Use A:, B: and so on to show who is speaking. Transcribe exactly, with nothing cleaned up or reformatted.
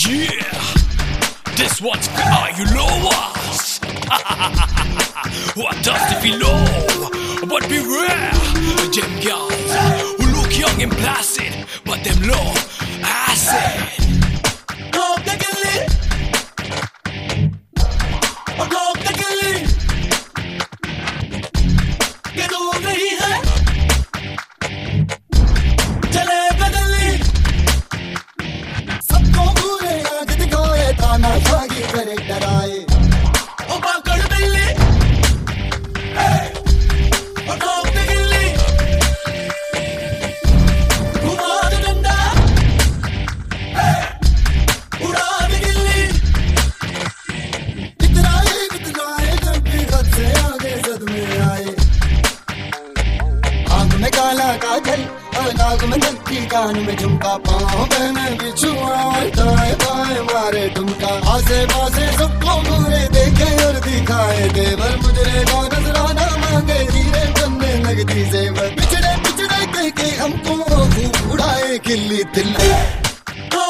A: Yeah, this one's for all you lowers. What does it feel low? But beware, them girls who look young and placid, but them low acid. Talk the gilly, talk the gilly. Get over here. चले बदली सबको पूरे आग दिखाए ताना शाही करे डराए ओ पाकड़ बिल्ली ओ ठोक दे गिल्ली घुमा दे डंडा उड़ा दे गिल्ली इतराए इतराए जब भी हद से आगे सदमे आए आंख में काला काजल नाक में नक्की कान में झुमका पाँव में बिछुआ दाएं बाएं मारे ठुमका आसे पासे सबको पूरे देखे और दिखाए देवर मुझे को नजराना मांगे धीरे बनने लगती जेवर पिछड़े पिछड़े कह के हमको खूब उड़ाए खिल्ली तिल्ली